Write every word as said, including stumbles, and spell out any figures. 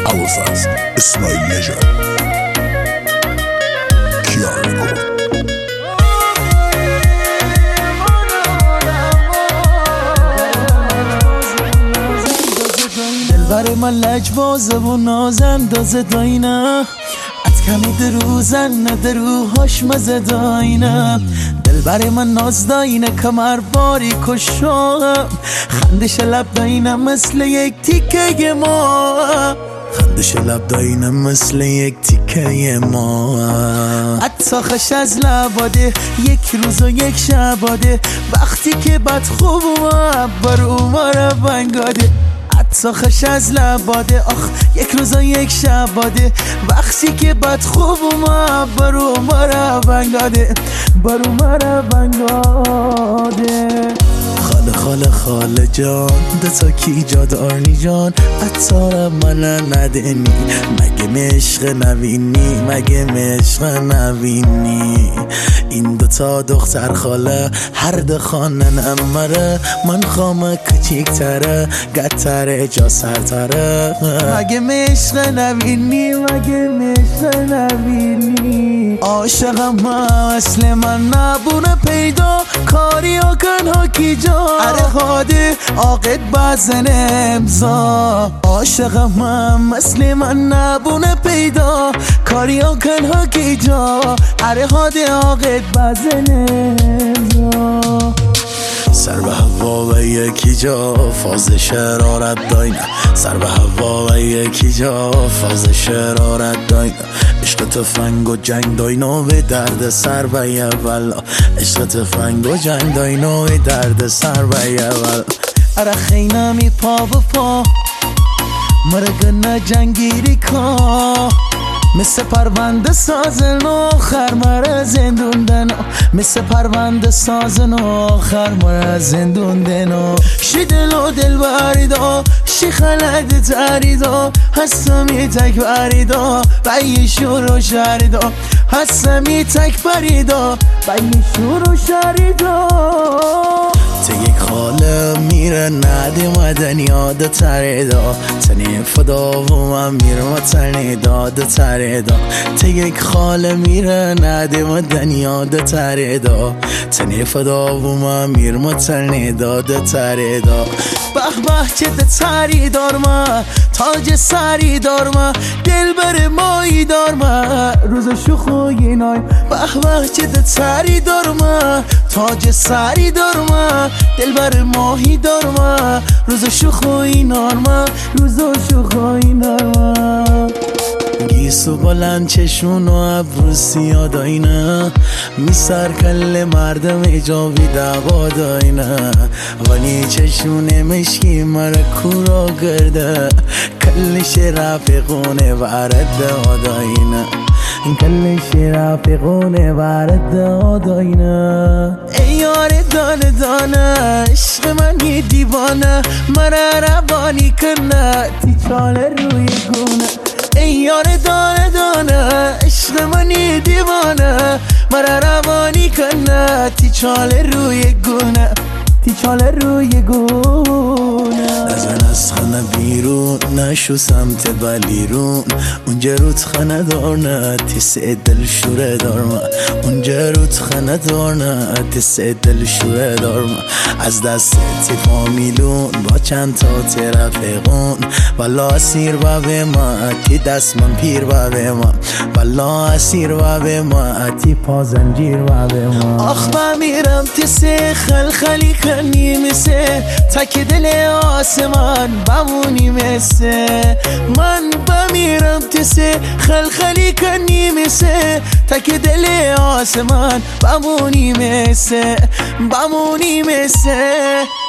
ابوالفضل اسماعیل نژاد کیار رکورد. دلبر من لجبازه و نازندازه داینه ات کمی دروزن ندروهاش مزه داینه. دلبر من ناز داینه کمر باری کشم خندش لب داینه مثل یک تیکه ما. خندش لب داینه مثل یک تیکه ما. حتی خش از لباده یک روز و یک شباده وقتی که بد خوب اومد بر اوماره بنگاده. حتی خش از لباده آخ یک روز و یک شباده وقتی که بد خوب اومد بر اوماره بنگاده بر اوماره بنگاده. خاله خاله خاله جان دتا کی جادارنی جان اتار من ندنی مگه مشق نوینی مگه مشق نوینی. این دوتا دختر خاله هر دخانن امره من خامه کچیک تره گتره جا سرتره. مگه مشق نوینی مگه مشق نوینی. عاشقم اصل من نبونه پیدا کاری و کنها کی جا اره خاده آقد بزن امضا. عاشقم هم مثل من نبونه پیدا کاری و کنها کی جا اره خاده آقد بزن امضا. سر به هوا و یکی جا فاز شرارت داینه سر به هوا و یکی جا فاز شرارت داینه. عشق تفنگ و جنگ داینو به درد سر و یولا عشق تفنگ و جنگ داینو به درد سر و یولا. اره خینمی پا و پا مرگن جنگیری کا مثل پرونده سازن آخر مره زندون دنو مثل پرونده سازن آخر مره زندون دنو. شی دلو دل باریدا شی خلد تریدا هستمی تک باریدا بایی شور و شریدا هستمی تک باریدا بایی شور و شریدا. ته یک خاله میره نده مدن یاد تریدا تنی فدا و من میرم تنی داد تریدا. ته یک خاله میره نده مدن یاد تریدا تنی فدا و من میرم تنی داد تریدا. به به چه تری دارما تاج سری دارما دل بر مایی دارما روز شخوی نای. به به چه تری دارما تاج سری دارما دل بر ماهی دارما روز شخوی نارما روز شخوی نارما. گیسو بلند چشون و ابرو سیاه داینه میسر کل مردم ایجابی دعوا داینه ولی چشون مشکی مره کورا گرده کلش رفیقونه ورد آداینه کلش رفیقونه ورد آداینه. ای یار دانه دانه عشق من یه دیوانه مره روانی کنه تی چاله روی گونه. ای یار دانه دانه عشق منی دیوانه مرا روانی کنه تی چاله روی گونه تی چاله روی گونه. نزن از خانه بیرون نشو سمت بلیرون اونجا رود خانه دارنه تی سه دل شوره دارم اونجا رود خانه دارنه تی سه دل شوره دارم. از دست تی فامیلون با چند تا ترفقون والا اسیر و به ما تی دست من پیر و به ما والا اسیر و به ما تی پا زنجیر و به ما. آخ بمیرم تی سه خلخلی کنی مثل تک دل آسمان بمونی مثل من. بمیرم تی سه خلخلی کنی مثل تک دل آسمان بمونی مثل بمونی مثل